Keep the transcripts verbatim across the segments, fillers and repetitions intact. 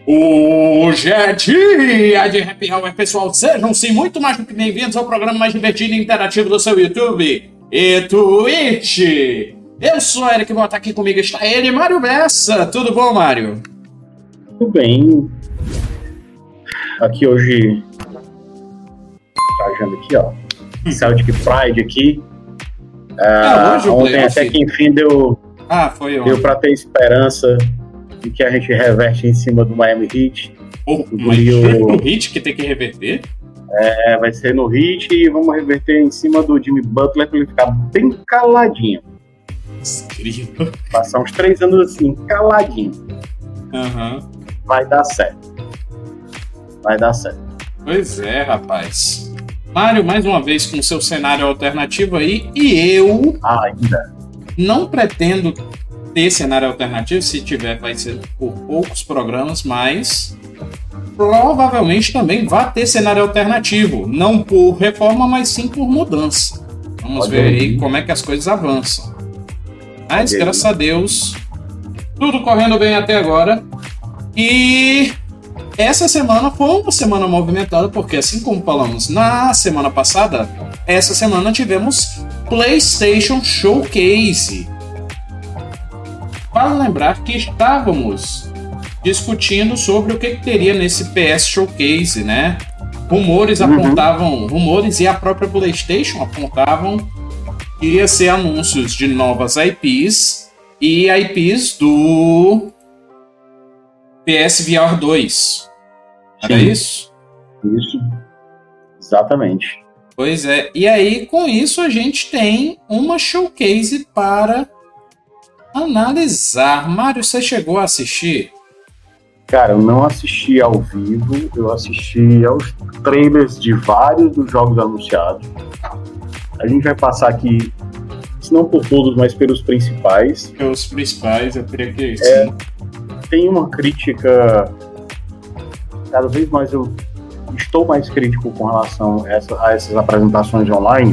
Hoje é dia de Happy Hour, pessoal. Sejam sim muito mais do que bem-vindos ao programa mais divertido e interativo do seu YouTube e Twitch. Eu sou o Eric, vou estar aqui comigo. Está ele, Mário Bessa. Tudo bom, Mário? Tudo bem. Aqui hoje, viajando aqui, ó. Celtic Pride aqui. Ah, hoje o ontem playoff. até que enfim deu, Ah, foi ontem. deu pra ter esperança de que a gente reverte em cima do Miami Heat. Oh, O mas Guri- o Hit que tem que reverter? É, vai ser no Heat e vamos reverter em cima do Jimmy Butler pra ele ficar bem caladinho. Incrível. Passar uns três anos assim, caladinho. Aham. Vai dar certo. Vai dar certo. Pois é, rapaz. Mário, mais uma vez com seu cenário alternativo aí, e eu Ah, ainda. não pretendo ter cenário alternativo. Se tiver, vai ser por poucos programas, mas provavelmente também vai ter cenário alternativo. Não por reforma, mas sim por mudança. Vamos Olha ver aí aí. como é que as coisas avançam. Mas, Olha aí. graças a Deus, tudo correndo bem até agora. E essa semana foi uma semana movimentada, porque assim como falamos na semana passada, essa semana tivemos PlayStation Showcase. Vale lembrar que estávamos discutindo sobre o que, que teria nesse P S Showcase, né? Rumores Uhum. apontavam, rumores e a própria PlayStation apontavam que ia ser anúncios de novas I Ps e I Ps do P S V R dois. Era Sim. isso? Isso. Exatamente. Pois é. E aí, com isso, a gente tem uma showcase para analisar. Mário, você chegou a assistir? Cara, eu não assisti ao vivo, eu assisti aos trailers de vários dos jogos anunciados. A gente vai passar aqui, se não por todos, mas pelos principais. Os principais, eu creio que É. sim. Tem uma crítica, cada vez mais eu estou mais crítico com relação a, essa- a essas apresentações online.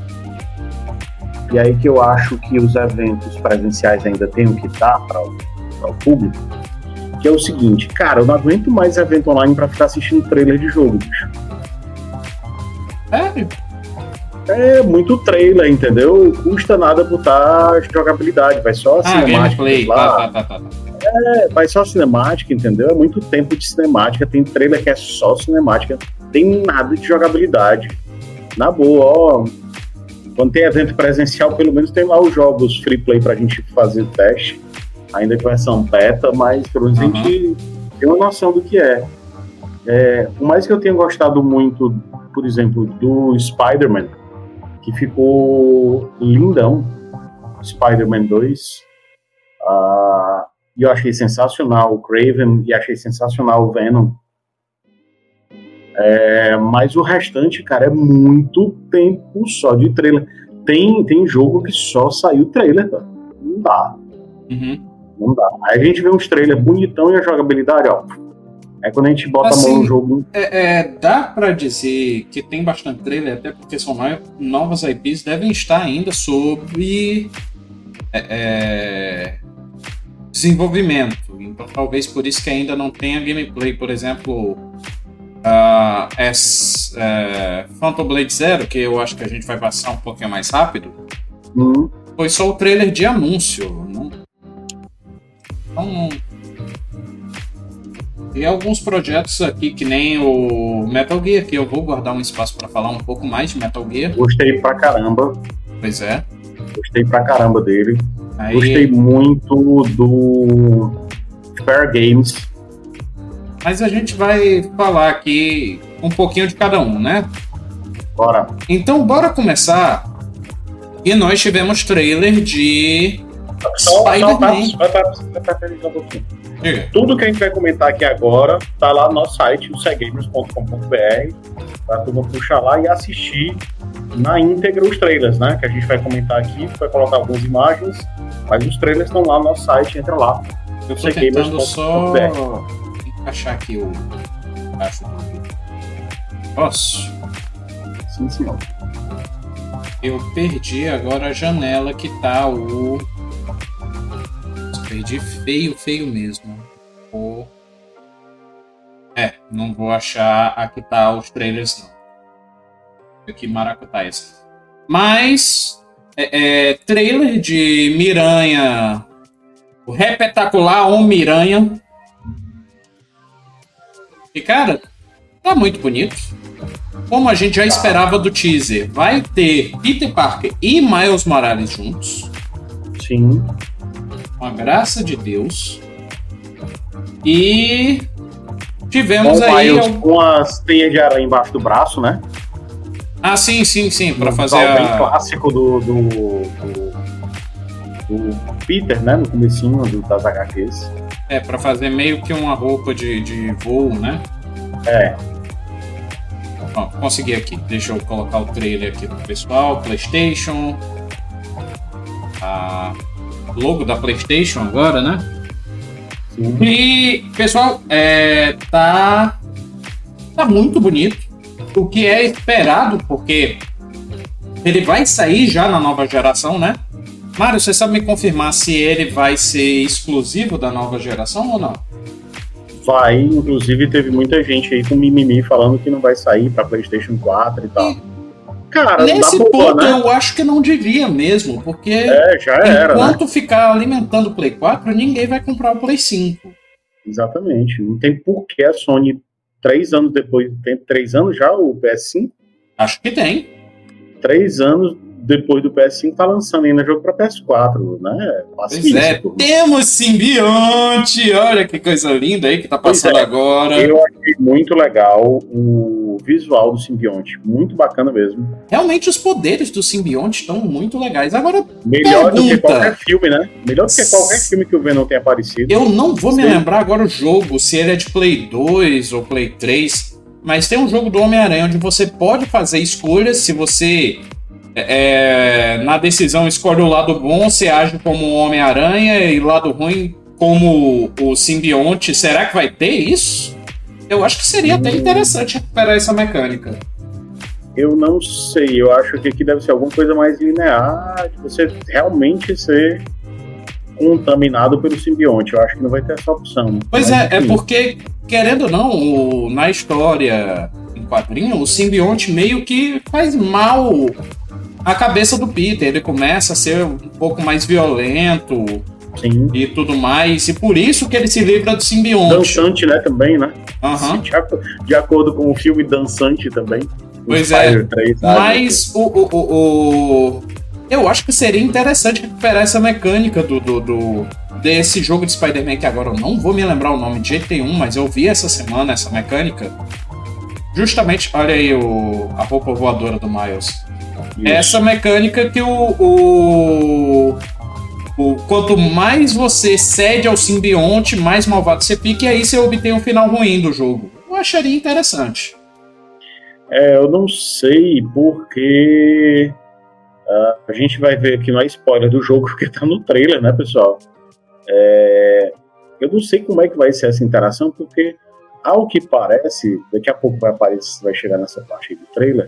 E aí que eu acho que os eventos presenciais ainda têm o que dar para o público. Que é o seguinte, cara, eu não aguento mais evento online para ficar assistindo trailer de jogo, bicho. Sério? É muito trailer, entendeu? Custa nada botar jogabilidade, vai só a Ah, cinemática gameplay. lá, Tá, tá, tá, tá. é, vai só a cinemática, entendeu? É muito tempo de cinemática, tem trailer que é só cinemática, tem nada de jogabilidade. Na boa, ó, quando tem evento presencial, pelo menos tem lá os jogos free play pra gente fazer teste, ainda que versão beta, mas pelo menos a Uhum. gente tem uma noção do que é. É, por mais que eu tenha gostado muito, por exemplo, do Spider-Man, que ficou lindão, Spider-Man dois, ah, e eu achei sensacional o Kraven, e achei sensacional o Venom. É, mas o restante, cara, é muito tempo só de trailer. Tem, tem jogo que só saiu trailer, cara. Não dá, Uhum. não dá. Aí a gente vê uns trailers bonitão e a jogabilidade, ó. Aí quando a gente bota a Assim, mão no jogo, É, é, dá pra dizer que tem bastante trailer, até porque são mai- novas I Ps, devem estar ainda sob é, é, desenvolvimento. Então, talvez por isso que ainda não tenha gameplay. Por exemplo, a S, é, Phantom Blade Zero, que eu acho que a gente vai passar um pouquinho mais rápido, hum, foi só o trailer de anúncio. Não, não, tem alguns projetos aqui, que nem o Metal Gear, que eu vou guardar um espaço para falar um pouco mais de Metal Gear. gostei pra caramba. Pois é. Gostei pra caramba dele. Aí, Gostei muito do Fair Games. mas a gente vai falar aqui um pouquinho de cada um, né? Bora. Então, bora começar. E nós tivemos trailer de Só, só, Spider-Man. vai pra, vai pra finalizar um pouquinho. Diga. Tudo que a gente vai comentar aqui agora tá lá no nosso site, o cegamers ponto com ponto b r, pra turma puxar lá e assistir na íntegra os trailers, né? Que a gente vai comentar aqui, vai colocar algumas imagens, mas os trailers estão lá no nosso site, entra lá. Eu tô cegamers tentando ponto só com ponto b r. encaixar aqui o acho do vídeo. Posso? Sim, senhor. Eu perdi agora a janela que tá o... Perdi feio, feio mesmo. O Não vou achar aqui tá os trailers, não. Que maracutaia. Mas, é, é, trailer de Miranha, o repetacular Homem-Miranha. E, cara, tá muito bonito. Como a gente já esperava do teaser, vai ter Peter Parker e Miles Morales juntos. Sim. Com a graça de Deus. E tivemos com aí... Miles com as teias de aranha embaixo do braço, né? Ah, sim, sim, sim. Pra um fazer a... bem a... clássico do, do, do, do Peter, né? No comecinho do, das agá quês. É, pra fazer meio que uma roupa de, de voo, né? É. Ó, consegui aqui. Deixa eu colocar o trailer aqui pro pessoal. PlayStation. A logo da PlayStation agora, né? Sim. E, pessoal, é, tá, tá muito bonito. O que é esperado, porque ele vai sair já na nova geração, né? Mário, você sabe me confirmar se ele vai ser exclusivo da nova geração ou não? Vai, inclusive teve muita gente aí com mimimi falando que não vai sair pra PlayStation quatro e tal. E, cara, nesse boa, ponto né? Eu acho que não devia mesmo, porque é, já era, enquanto né? ficar alimentando o Play quatro, ninguém vai comprar o Play cinco. Exatamente. Não tem por que a Sony, três anos depois, tem três anos já o P S cinco? Acho que tem. Três anos depois do P S cinco tá lançando ainda jogo pra P S quatro, né? Pois é, turma. Temos simbionte! Olha que coisa linda aí que tá passando é, agora. Eu achei muito legal o visual do simbionte, muito bacana mesmo. Realmente os poderes do simbionte estão muito legais. Agora, melhor pergunta, do que qualquer filme, né? Melhor do que qualquer filme que o Venom tenha aparecido. Eu não vou Sim. me lembrar agora o jogo, se ele é de Play dois ou Play três, mas tem um jogo do Homem-Aranha onde você pode fazer escolhas. Se você... É, na decisão escolhe o lado bom, você age como o Homem-Aranha, e o lado ruim como o simbionte. Será que vai ter isso? Eu acho que seria hum. até interessante recuperar essa mecânica. Eu não sei, eu acho que aqui deve ser alguma coisa mais linear, de você realmente ser contaminado pelo simbionte. Eu acho que não vai ter essa opção. Pois mas, é, enfim. É porque, querendo ou não, o, na história em quadrinho, o simbionte meio que faz mal a cabeça do Peter. Ele começa a ser um pouco mais violento. Sim. E tudo mais, e por isso que ele se livra do simbionte. Dançante, né, também, né? Uhum. De, de acordo com o filme Dançante também. Pois é, três, mas o, o, o, o... eu acho que seria interessante recuperar essa mecânica do, do, do desse jogo de Spider-Man, que agora eu não vou me lembrar o nome de jeito nenhum, mas eu vi essa semana essa mecânica. Justamente, olha aí o, a roupa voadora do Miles. Isso. Essa mecânica que o, o, o... Quanto mais você cede ao simbionte, mais malvado você fica, e aí você obtém um final ruim do jogo. Eu acharia interessante. É, eu não sei porque uh, a gente vai ver aqui, não é spoiler do jogo, porque tá no trailer, né, pessoal? É, eu não sei como é que vai ser essa interação, porque, ao que parece, daqui a pouco vai, aparecer, vai chegar nessa parte aí do trailer,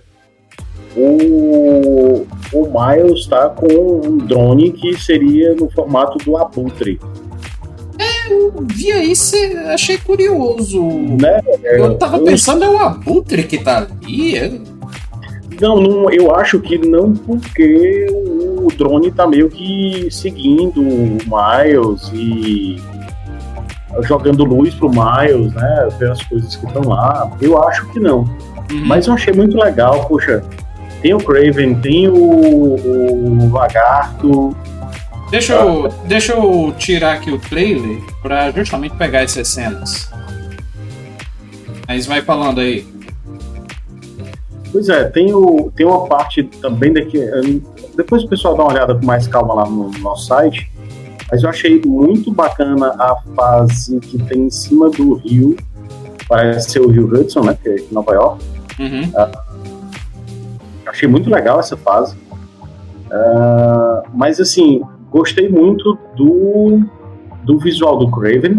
o, o Miles tá com um drone que seria no formato do Abutre. É, eu vi aí, achei curioso. Né? Eu tava eu... pensando, é o Abutre que tá ali. É... Não, não, eu acho que não, porque o, o drone tá meio que seguindo o Miles e jogando luz pro Miles, né? Ver as coisas que estão lá. Eu acho que não. Uhum. Mas eu achei muito legal, poxa. Tem o Kraven, tem o, o Lagarto. Deixa eu, deixa eu tirar aqui o trailer pra justamente pegar essas cenas. Mas vai falando aí. Pois é, tem, o, tem uma parte também daqui. Depois o pessoal dá uma olhada com mais calma lá no nosso site. Mas eu achei muito bacana a fase que tem em cima do rio. Parece ser o Rio Hudson, né? Que é em Nova York. Uhum. Uh, achei muito legal essa fase. Uh, mas assim. Gostei muito do, do visual do Kraven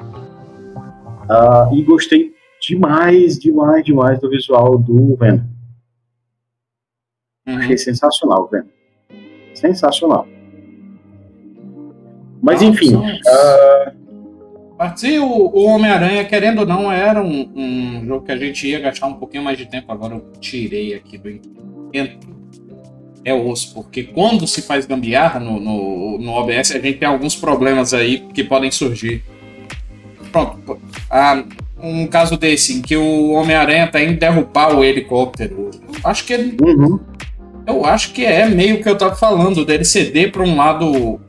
uh, e gostei demais, demais, demais do visual do Venom. Uhum. Achei sensacional o Venom. Sensacional. Mas nossa, enfim, uh, Partir o, o Homem-Aranha, querendo ou não, era um, um jogo que a gente ia gastar um pouquinho mais de tempo. Agora eu tirei aqui do intento. É osso, porque quando se faz gambiarra no, no, no O B S, a gente tem alguns problemas aí que podem surgir. Pronto, ah, um caso desse, em que o Homem-Aranha tá indo derrubar o helicóptero. Acho que ele, Uhum. eu acho que é meio que eu tava falando, dele ceder para um lado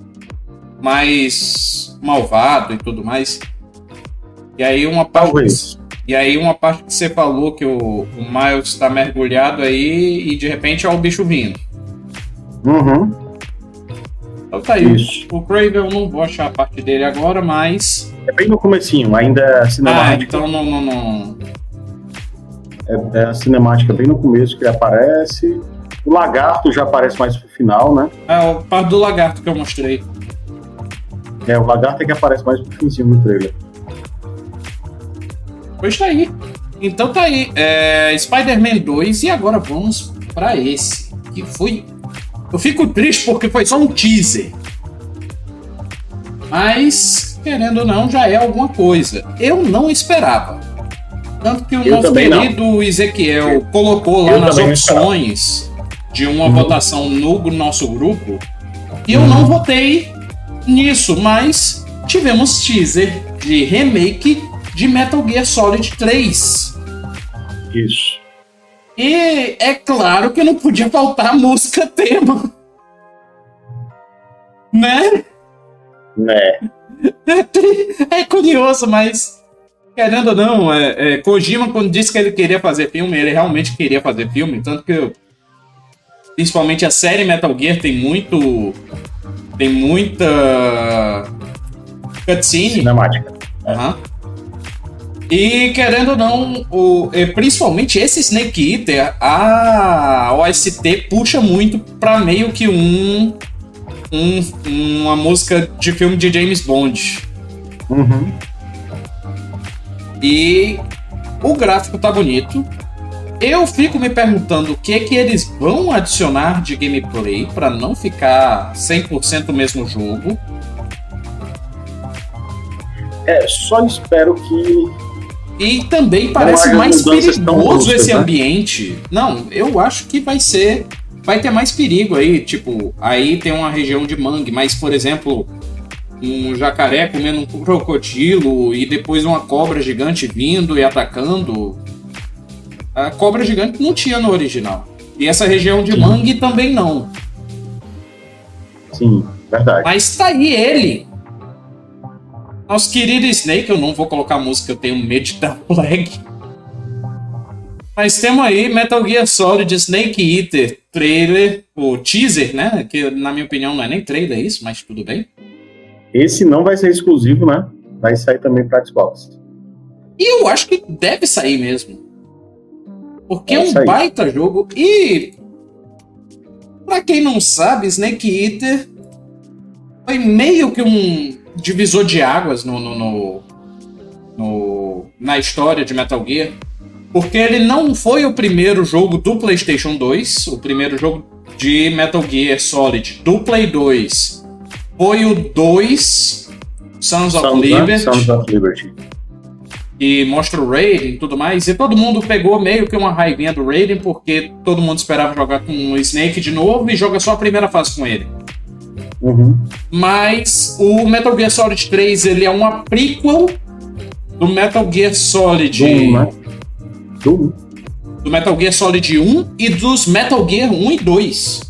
mais malvado e tudo mais. E aí uma parte, Talvez. e aí uma parte que você falou que o, o Miles está mergulhado aí e de repente é o bicho vindo. Uhum. Então tá aí. Isso. O Kraven eu não vou achar a parte dele agora, mas... É bem no comecinho, ainda é Ah, cinemática. então não... não, não... É, é a cinemática bem no começo que ele aparece. O lagarto já aparece mais pro final, né? É a parte do lagarto que eu mostrei. É, o lagarto é que aparece mais pro finzinho do trailer. Pois tá aí. Então tá aí. É, Spider-Man dois e agora vamos pra esse. Que foi... Eu fico triste porque foi só um teaser. Mas, querendo ou não, já é alguma coisa. Eu não esperava. Tanto que o Eu nosso também não. querido Ezequiel colocou lá Eu nas também não opções de uma Uhum. votação no nosso grupo. E eu não votei nisso, mas tivemos teaser de remake de Metal Gear Solid três. Isso. E é claro que não podia faltar a música tema. Né? Né? É curioso, mas querendo ou não, é, é, Kojima, quando disse que ele queria fazer filme, ele realmente queria fazer filme, tanto que eu, principalmente a série Metal Gear tem muito tem muita cutscene. Cinemática. Uhum. E querendo ou não, o, é, principalmente esse Snake Eater, a O S T puxa muito pra meio que um, um uma música de filme de James Bond. Uhum. E o gráfico tá bonito. Eu fico me perguntando o que que eles vão adicionar de gameplay pra não ficar cem por cento o mesmo jogo. É, só espero que. E também parece haja mais mudanças tão perigoso bruscas, esse né? ambiente. Não, eu acho que vai ser... Vai ter mais perigo aí. Tipo, aí tem uma região de mangue. Mas, por exemplo, um jacaré comendo um crocodilo e depois uma cobra gigante vindo e atacando. A cobra gigante não tinha no original. E essa região de Sim. mangue também não. Sim, verdade. Mas tá aí ele. Nosso querido Snake, eu não vou colocar a música, eu tenho medo de dar flag. Mas temos aí Metal Gear Solid Snake Eater trailer, o teaser, né? Que na minha opinião não é nem trailer isso, mas tudo bem. Esse não vai ser exclusivo, né? Vai sair também para Xbox. E eu acho que deve sair mesmo. Porque é Deve um sair. baita jogo. E pra quem não sabe, Snake Eater foi meio que um divisor de águas no, no, no, no- na história de Metal Gear. Porque ele não foi o primeiro jogo do PlayStation dois. O primeiro jogo de Metal Gear Solid do Play dois foi o dois, Sons of Sons, né? Liberty. Sons of Liberty. E mostra o Raiden e tudo mais, e todo mundo pegou meio que uma raivinha do Raiden, porque todo mundo esperava jogar com o Snake de novo e joga só a primeira fase com ele. Uhum. Mas o Metal Gear Solid três, ele é uma prequel do Metal Gear Solid... Doom, né? Doom. do Metal Gear Solid um e dos Metal Gear um e dois.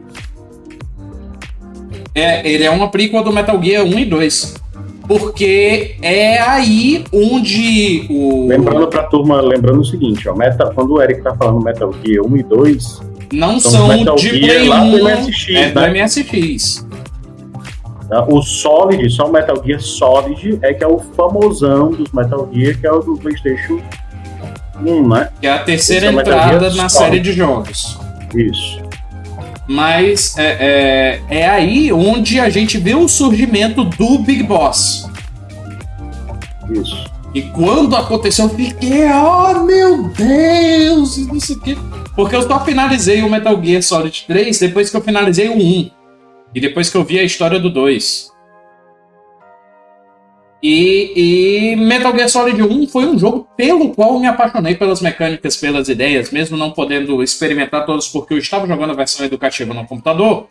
É, ele é uma prequel do Metal Gear um e dois. Porque é aí onde o... Lembrando pra turma, lembrando o seguinte, ó, Metal, quando o Eric tá falando Metal Gear um e dois, não são são Metal de Gear Play lá do um, M S X, é do né? M S X. tá? O Solid, só o Metal Gear Solid, é que é o famosão dos Metal Gear, que é o do PlayStation um, né? Que é a terceira Esse é o Metal entrada Gear na Solid. série de jogos. Isso. Mas é, é, é aí onde a gente vê o surgimento do Big Boss. Isso. E quando aconteceu, eu fiquei, oh meu Deus, e não sei o quê. Porque eu só finalizei o Metal Gear Solid três depois que eu finalizei o um. E depois que eu vi a história do dois. E, e Metal Gear Solid um foi um jogo pelo qual eu me apaixonei pelas mecânicas, pelas ideias, mesmo não podendo experimentar todos porque eu estava jogando a versão educativa no computador.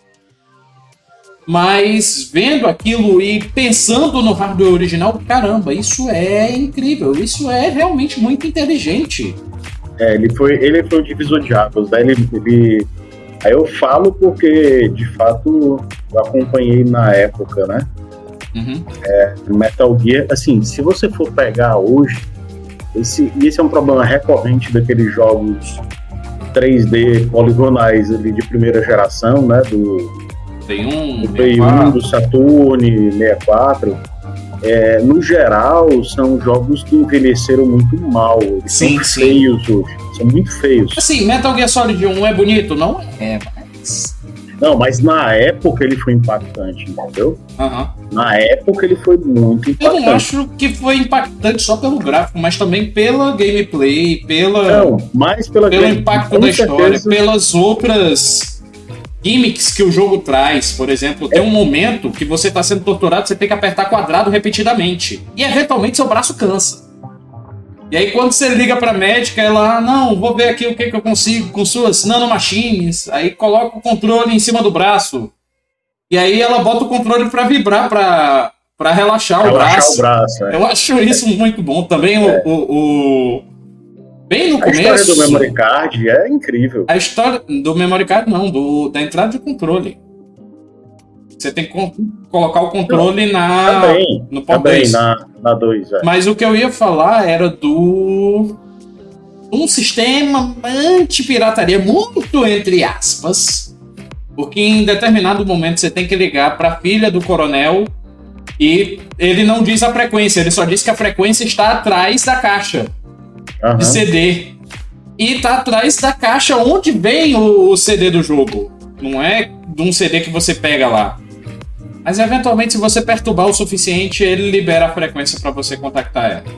Mas vendo aquilo e pensando no hardware original, caramba, isso é incrível, isso é realmente muito inteligente. É, ele foi, ele foi o divisor de águas, né? Ele, ele... Aí eu falo porque, de fato, eu acompanhei na época, né? Uhum. É, Metal Gear, assim, se você for pegar hoje, esse, esse é um problema recorrente daqueles jogos três D poligonais ali de primeira geração, né? Do Play um, do Play um, do Saturn, sessenta e quatro. É, no geral, são jogos que envelheceram muito mal. Eles sim, são sim. feios hoje. São muito feios. Assim, Metal Gear Solid um é bonito? Não é, mas... Não, mas na época ele foi impactante, entendeu? Uhum. Na época ele foi muito impactante. Eu não acho que foi impactante só pelo gráfico, mas também pela gameplay, pela... Não, mais pela pelo game... impacto da história, pelas outras gimmicks que o jogo traz. Por exemplo, tem um momento que você está sendo torturado, você tem que apertar quadrado repetidamente. E eventualmente seu braço cansa. E aí quando você liga pra médica, ela, ah, não, vou ver aqui o que, que eu consigo com suas nanomachines. Aí coloca o controle em cima do braço. E aí ela bota o controle pra vibrar, pra, pra relaxar, relaxar o braço. o braço é. Eu acho isso muito bom. Também é. o, o, o... Bem no a começo... A história do memory card é incrível. A história do memory card não, do, da entrada de controle. Você tem que colocar o controle não, na, também, no port também, dois. na, na dois, é. Mas o que eu ia falar era do... um sistema anti-pirataria, muito entre aspas, porque em determinado momento você tem que ligar para a filha do coronel e ele não diz a frequência, ele só diz que a frequência está atrás da caixa uhum. de C D. E está atrás da caixa onde vem o, o C D do jogo. Não é de um C D que você pega lá. Mas eventualmente, se você perturbar o suficiente, ele libera a frequência para você contactar ela.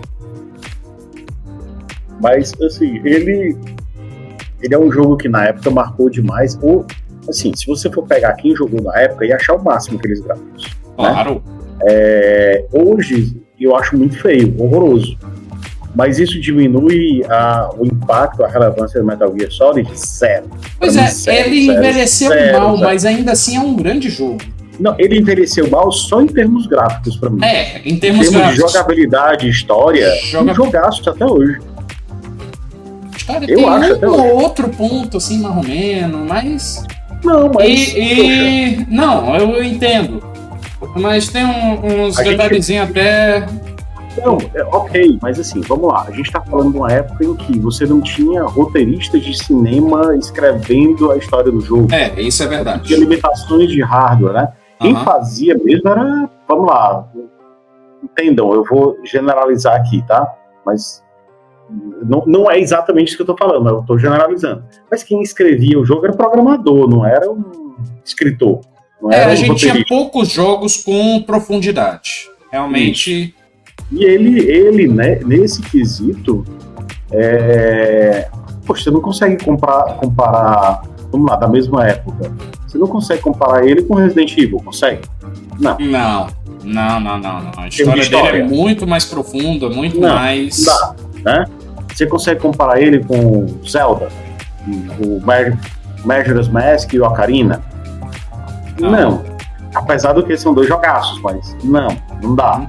Mas, assim, ele, ele é um jogo que na época marcou demais. Ou, assim, se você for pegar quem jogou na época e achar o máximo aqueles gráficos. Claro. Né? É, hoje, eu acho muito feio, horroroso. Mas isso diminui a, o impacto, a relevância do Metal Gear Solid? Zero. Pois é, zero, ele zero, envelheceu zero, mal, zero. Mas ainda assim é um grande jogo. Não, ele envelheceu mal só em termos gráficos pra mim. É, em termos, em termos gráficos. de jogabilidade, história, Joga... um jogaço até hoje. História eu tem acho um até ou hoje. outro ponto, assim, mais ou menos, mas... Não, mas... E, e... Não, eu entendo. Mas tem um, uns detalhezinhos gente... até... Não, é, ok, mas assim, vamos lá. A gente tá falando de uma época em que você não tinha roteiristas de cinema escrevendo a história do jogo. É, isso é verdade. Tinha limitações de hardware, né? Quem uhum. fazia mesmo era... Vamos lá. Entendam, eu vou generalizar aqui, tá? Mas não, não é exatamente isso que eu tô falando, eu tô generalizando. Mas quem escrevia o jogo era programador, não era um escritor. Não é, era a um gente roteirista. Tinha poucos jogos com profundidade. Realmente... Isso. E ele, ele né, nesse quesito, é... poxa, você não consegue comparar, comparar, vamos lá, da mesma época. Você não consegue comparar ele com Resident Evil, consegue? Não. Não, não, não, não. não. A história, história dele é muito mais profunda, muito não, mais... Não dá, né? Você consegue comparar ele com Zelda, o Majora's Mask e o Ocarina? Não. não. Apesar do que são dois jogaços, mas não, não dá.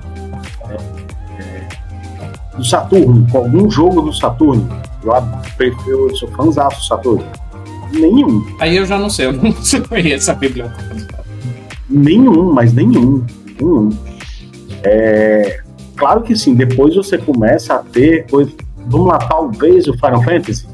Do Saturno, com algum jogo do Saturno, eu prefiro, eu sou fãzaço do Saturno. Nenhum. Aí eu já não sei, eu não conheço a biblioteca. Nenhum, mas nenhum. Nenhum. É, claro que sim, depois você começa a ter coisa. Vamos lá, talvez o Final Fantasy.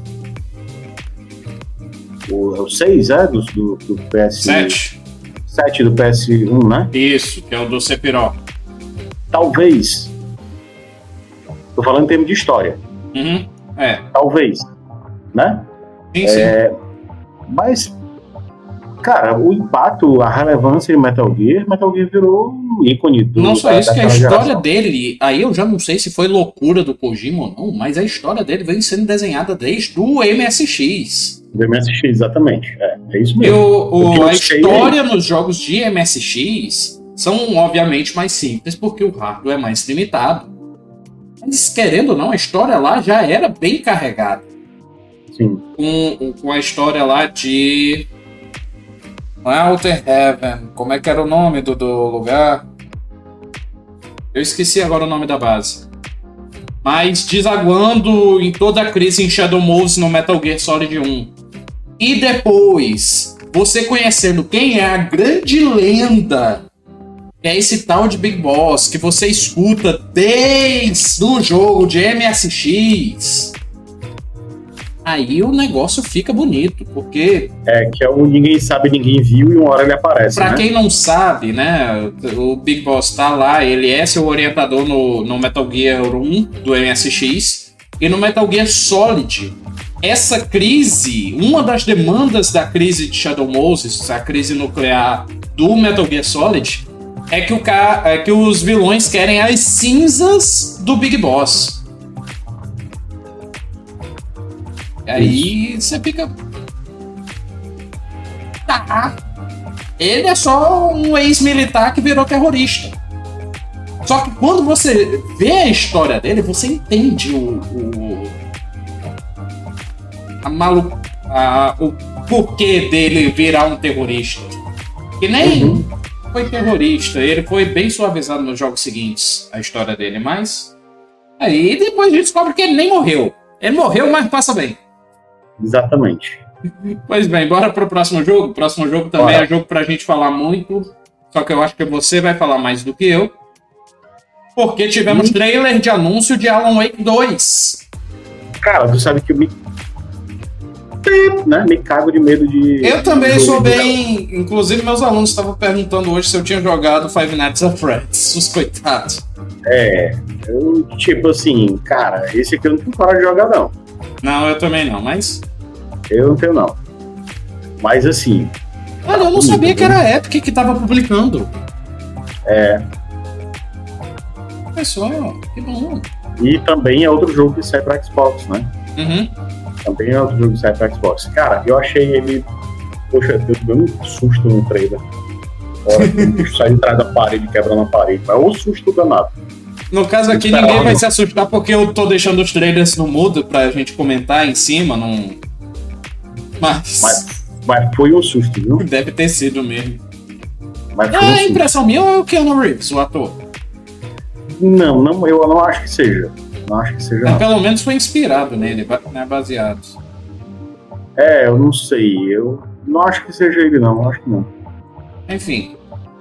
O, o seis, é? Do, do, do P S sete. sete do P S um, né? Isso, que é o do Sephiroth. Talvez. Tô falando em termos de história. Uhum. É. Talvez. Né? Sim, sim. É, mas, cara, o impacto, a relevância de Metal Gear, Metal Gear virou um ícone do... Não só da, isso, que a história geração. dele, aí eu já não sei se foi loucura do Kojima ou não, mas a história dele vem sendo desenhada desde o M S X. Do M S X, exatamente. É, é isso mesmo. Eu, o, a história nos jogos de M S X são obviamente mais simples porque o hardware é mais limitado. Mas, querendo ou não, a história lá já era bem carregada. Sim. Com, com a história lá de... Não é Outer Heaven. Como é que era o nome do, do lugar? Eu esqueci agora o nome da base. Mas desaguando em toda a crise em Shadow Moses no Metal Gear Solid um. E depois, você conhecendo quem é a grande lenda, que é esse tal de Big Boss, que você escuta desde o jogo de M S X... Aí o negócio fica bonito, porque... É, que é o Ninguém Sabe, Ninguém Viu, e uma hora ele aparece, Pra né? quem não sabe, né, o Big Boss tá lá, ele é seu orientador no, no Metal Gear um do M S X, e no Metal Gear Solid. Essa crise, uma das demandas da crise de Shadow Moses, a crise nuclear do Metal Gear Solid, é que, o ca... é que os vilões querem as cinzas do Big Boss. Aí você fica... Tá. Ele é só um ex-militar que virou terrorista. Só que quando você vê a história dele, você entende o... o a malu... a, o porquê dele virar um terrorista. Que nem uhum. foi terrorista. Ele foi bem suavizado nos jogos seguintes, a história dele. Mas... Aí depois a gente descobre que ele nem morreu. Ele morreu, mas passa bem. Exatamente. Pois bem, bora pro próximo jogo. O próximo jogo também bora. É jogo pra gente falar muito. Só que eu acho que você vai falar mais do que eu. Porque tivemos hum. trailer de anúncio de Alan Wake dois. Cara, tu sabe que eu me... Né? Me cago de medo de... Eu também de sou bem... Dela. Inclusive, meus alunos estavam perguntando hoje se eu tinha jogado Five Nights at Freddy's. Os coitados. É, eu, tipo assim, cara, esse aqui eu não tenho coragem de jogar, não. Não, eu também não, mas... Eu não tenho, não. Mas, assim... Olha, eu não sabia que era a Epic que tava publicando. É. Pessoal, que bom. E também é outro jogo que sai pra Xbox, né? Uhum. Também é outro jogo que sai pra Xbox. Cara, eu achei ele... Poxa, eu dei um susto no trailer. Hora que o bicho sai de trás da parede, quebrando a parede. Mas é um susto danado. No caso aqui, ninguém vai se assustar porque eu tô deixando os trailers no mudo pra gente comentar em cima, não... Mas... mas... Mas foi um susto, viu? Deve ter sido mesmo. Mas é um a impressão minha ou é o Keanu Reeves, o ator? Não, não, eu não acho que seja. Não acho que seja. É, pelo menos foi inspirado nele, né? Baseado. É, eu não sei. Eu não acho que seja ele, não. Acho que não. Enfim.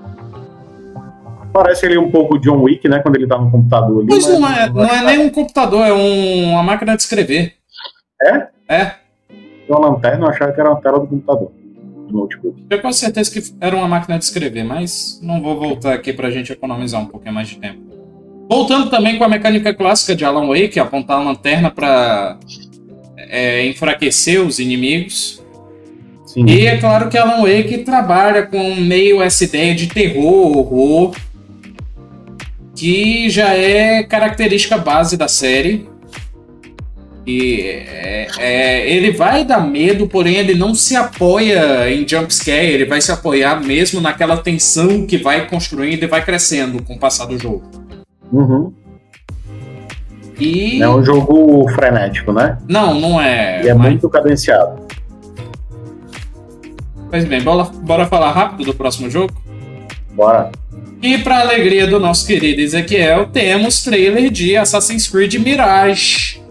Parece ele um pouco John Wick, né? Quando ele tá no computador ali. Pois não é, não é nem um computador, é um, uma máquina de escrever. É? É. Uma lanterna, eu achava que era uma tela do computador, do notebook. Eu tenho certeza que era uma máquina de escrever, mas não vou voltar aqui pra gente economizar um pouquinho mais de tempo. Voltando também com a mecânica clássica de Alan Wake, apontar a lanterna pra é, enfraquecer os inimigos. Sim. E é claro que Alan Wake trabalha com meio essa ideia de terror, horror, que já é característica base da série. E é, é, ele vai dar medo, porém ele não se apoia em jumpscare, ele vai se apoiar mesmo naquela tensão que vai construindo e vai crescendo com o passar do jogo. Uhum. E... É um jogo frenético, né? Não, não é. E é mas... muito cadenciado. Pois bem, bora, bora falar rápido do próximo jogo? Bora. E para alegria do nosso querido Ezequiel, temos trailer de Assassin's Creed Mirage.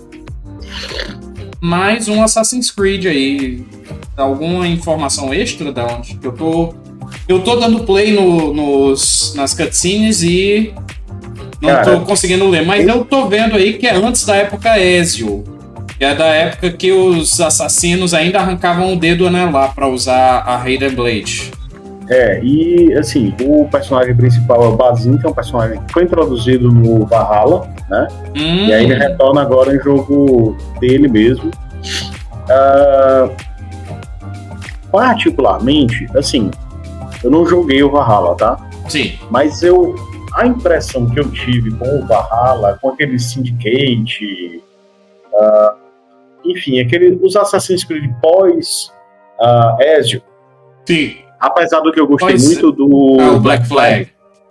Mais um Assassin's Creed aí. Alguma informação extra da onde que eu tô? Eu tô dando play no, nos, nas cutscenes e não Cara, tô conseguindo ler, mas eu tô vendo aí que é antes da época Ezio. Que é da época que os assassinos ainda arrancavam o dedo, né, lá pra usar a Raiden Blade. É, e assim, o personagem principal é o Bazin, que é um personagem que foi introduzido no Valhalla, né? Hum. E aí ele retorna agora em jogo dele mesmo. Uh, particularmente, assim, eu não joguei o Valhalla, tá? Sim. Mas eu, a impressão que eu tive com o Valhalla, com aquele Syndicate, uh, enfim, aquele, os Assassin's Creed pós uh, Ezio. Sim. Apesar do que eu gostei pois muito do ah, o Black Flag.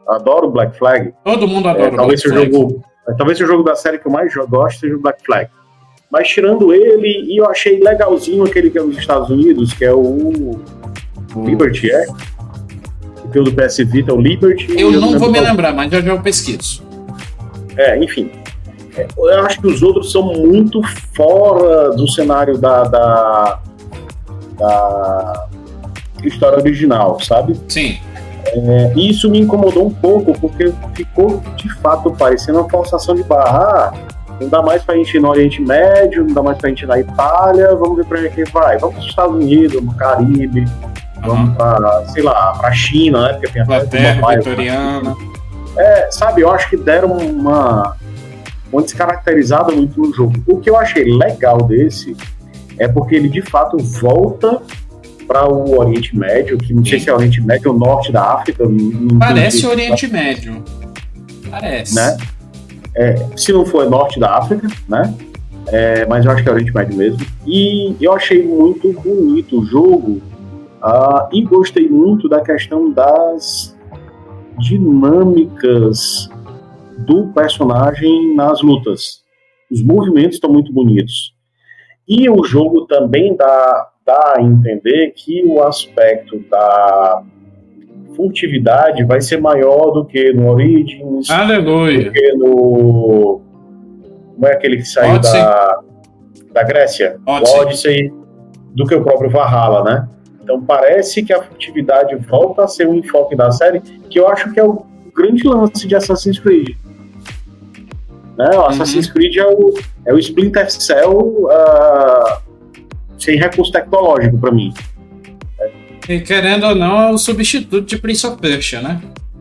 adoro Black Flag. Todo mundo adora é, o talvez Black Flag. Jogo, é, talvez seja o jogo da série que eu mais gosto seja o Black Flag. Mas tirando ele, e eu achei legalzinho aquele que é nos Estados Unidos, que é o uh. Liberty, é? Que tem o do P S Vita, o Liberty. Eu não, não vou me lembrar, mas já já eu pesquiso. É, enfim. Eu acho que os outros são muito fora do cenário da, da, da história original, sabe? Sim. É, e isso me incomodou um pouco, porque ficou, de fato, parecendo uma forçação de barra. Não dá mais pra gente ir no Oriente Médio, não dá mais pra gente ir na Itália, vamos ver pra onde que vai. Vamos para os Estados Unidos, no Caribe, uhum. vamos pra, sei lá, pra China, né? Porque tem a Terra Vitoriana. É, sabe, eu acho que deram uma, uma descaracterizada muito no jogo. O que eu achei legal desse é porque ele, de fato, volta para o Oriente Médio, que não Sim. sei se é o Oriente Médio ou Norte da África. Não Parece o Oriente Médio. Parece. Né? É, se não for é Norte da África, né? É, mas eu acho que é Oriente Médio mesmo. E eu achei muito bonito o jogo uh, e gostei muito da questão das dinâmicas do personagem nas lutas. Os movimentos estão muito bonitos. E o jogo também dá, dá a entender que o aspecto da furtividade vai ser maior do que no Origins, Aleluia. do que no... Como é aquele que saiu da, da Grécia? Odyssey. O Odyssey, do que o próprio Valhalla, né? Então parece que a furtividade volta a ser um enfoque da série, que eu acho que é o grande lance de Assassin's Creed. Né? O Assassin's uhum. Creed é o, é o Splinter Cell uh, sem recurso tecnológico para mim. E querendo ou não, é o substituto de Prince of Persia, né?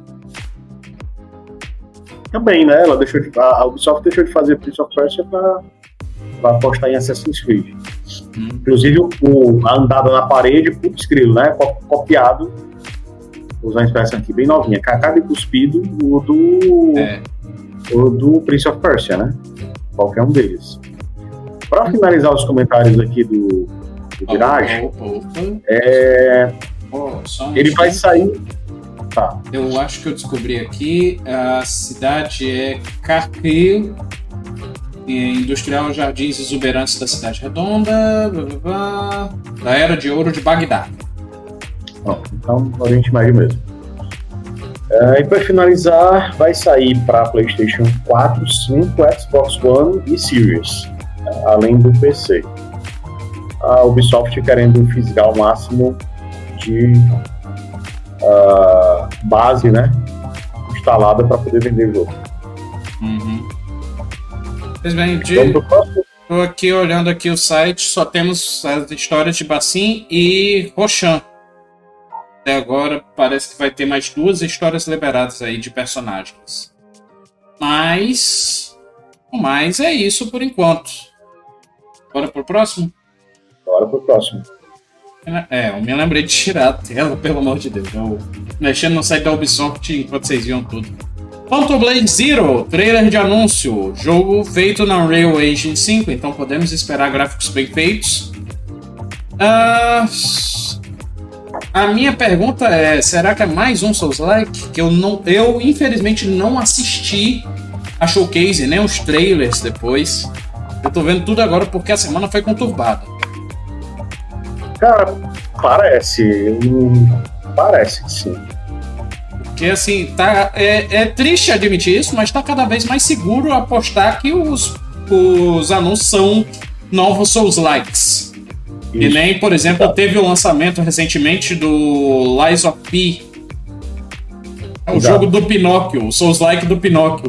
Também, né? Ela deixou de, a Ubisoft deixou de fazer Prince of Persia para apostar em Assassin's Creed. Hum. Inclusive, o, a andada na parede, putz grilo, né? Copiado, vou usar uma expressão aqui bem novinha, cacado e cuspido, o do, é. o do Prince of Persia, né? Qualquer um deles. Para finalizar os comentários aqui do do Mirage, oh, oh, oh. É... oh, um ele vai sair. Tá. Eu acho que eu descobri aqui. A cidade é Carquil, Industrial Jardins Exuberantes da Cidade Redonda, blá, blá, blá, da Era de Ouro de Bagdá. Oh, então, Oriente Médio mesmo. É, e para finalizar, vai sair para PlayStation quatro, cinco, Xbox One e Series, além do P C. A Ubisoft querendo fisgar o máximo de uh, base, né, instalada para poder vender o jogo. Uhum. Pois bem, estou aqui olhando aqui o site, só temos as histórias de Bassin e Roshan. Até agora parece que vai ter mais duas histórias liberadas aí de personagens. Mas, mas é isso por enquanto. Bora pro próximo? Bora pro próximo. É, eu me lembrei de tirar a tela, pelo amor de Deus. Eu mexendo no site da Ubisoft enquanto vocês viam tudo. Quantum Blade Zero, trailer de anúncio. Jogo feito na Unreal Engine cinco, então podemos esperar gráficos bem feitos. Uh, a minha pergunta é, será que é mais um Souls-like? Que eu, não, eu, infelizmente, não assisti a showcase, nem os trailers depois. Eu tô vendo tudo agora porque a semana foi conturbada. Cara, parece. Hum, parece que sim. Porque, assim, tá, é, é triste admitir isso, mas tá cada vez mais seguro apostar que os, os anúncios são novos Souls-likes. E nem, por exemplo, teve o lançamento recentemente do Lies of P. É o Exato. jogo do Pinóquio, o Souls-like do Pinóquio.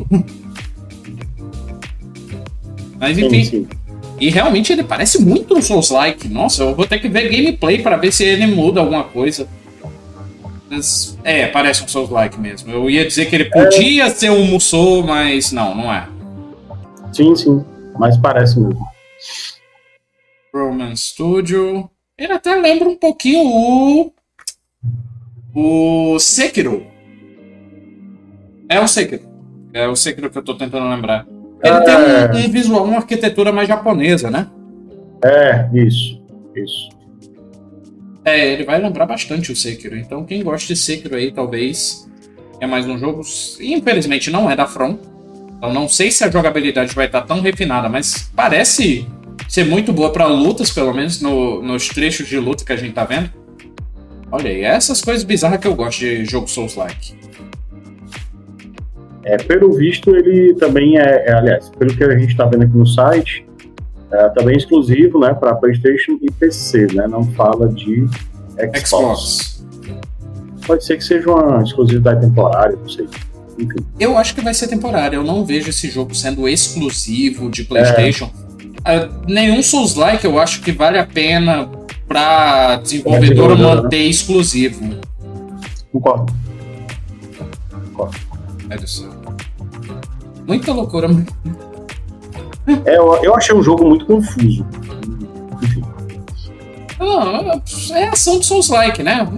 Mas, enfim... Sim, sim. E realmente ele parece muito um Souls-like. Nossa, eu vou ter que ver gameplay pra ver se ele muda alguma coisa. Mas, é, parece um Souls-like mesmo. Eu ia dizer que ele podia é... ser um Musou, mas não, não é. Sim, sim. Mas parece mesmo. Roman Studio. Ele até lembra um pouquinho o... O Sekiro. É o Sekiro. É o Sekiro que eu tô tentando lembrar. Ele é... tem um, um visual, uma arquitetura mais japonesa, né? É, isso, isso. É, ele vai lembrar bastante o Sekiro. Então, quem gosta de Sekiro aí, talvez É mais um jogo, infelizmente não é da From. Então não sei se a jogabilidade vai estar tão refinada, mas parece ser muito boa para lutas, pelo menos no, nos trechos de luta que a gente tá vendo. Olha aí, essas coisas bizarras que eu gosto de jogo Souls-like. É, pelo visto, ele também é, é, aliás, pelo que a gente está vendo aqui no site, é também exclusivo, né, para PlayStation e P C, né? Não fala de Xbox. Xbox. Pode ser que seja uma exclusividade temporária, não sei. Enfim. Eu acho que vai ser temporário. Eu não vejo esse jogo sendo exclusivo de PlayStation. É. Uh, nenhum Souls-like eu acho que vale a pena para desenvolvedor é manter, né, exclusivo. Concordo. Concordo. É do céu. Muita loucura, mano. É, eu, eu achei um jogo muito confuso. Enfim. Não, é ação do Souls-like, né?